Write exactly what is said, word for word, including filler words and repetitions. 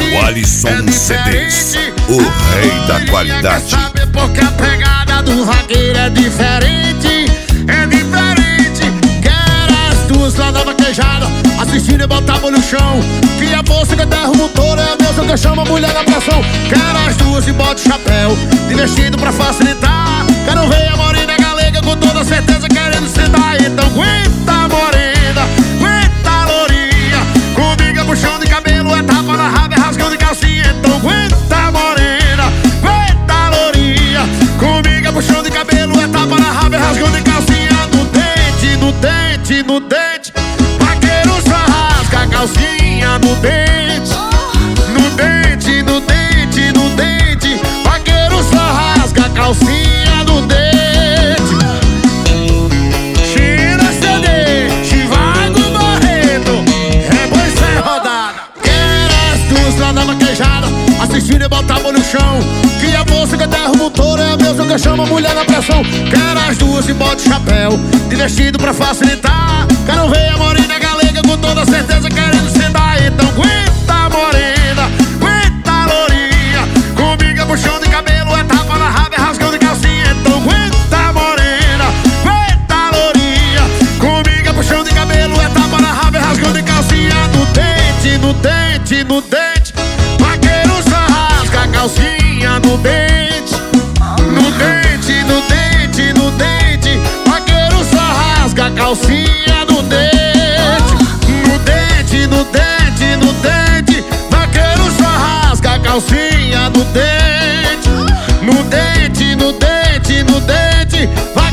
O Alisson é C Ds, diferente. o rei da qualidade. Quer saber porque a pegada do vaqueiro é diferente, é diferente. Quero as duas lá na vaquejada, assistindo e botar a mão no chão. Que a moça que derruba o touro é a mesma que chama a mulher na pressão. Quero as duas e bota o chapéu, de vestido pra facilitar. Quero ver a morena galega com toda certeza querendo sentar. Então aguenta morena, aguenta lourinha, comigo é puxão de cabelo, é tapa na raba, é rasgão de calcinha. Então aguenta morena, aguenta lourinha, comigo é puxão de cabelo, é tapa na raba, é rasgão de calcinha. No dente, no dente, no dente, vaqueiro só rasga a calcinha. No dente, no dente, no dente, no dente, vaqueiro só rasga a calcinha. No dente, China C D, Chivago Barreto, é boi sem rodada. Quero as duas lá na vaquejada, assistindo e botar a mão no chão. Que a moça que derruba o touro é a mesma que chama a mulher na pressão. Quero as duas e bota o chapéu, de vestido pra facilitar. Quero ver a morena galega com toda certeza querendo sentar. Então aguenta morena, aguenta lourinha, comigo é puxão de cabelo, é tapa na raba, é rasgão de calcinha. Então aguenta morena, aguenta lourinha, comigo é puxão de cabelo, é tapa na raba, é rasgão de calcinha. No dente, no dente, no dente, vaqueiro só rasga a calcinha. No dente, no dente, no dente, no dente, vaqueiro só rasga a calcinha. No dente, no dente, no dente, no dente, vaqueiro só rasga a calcinha. No dente, no dente, no dente, no dente,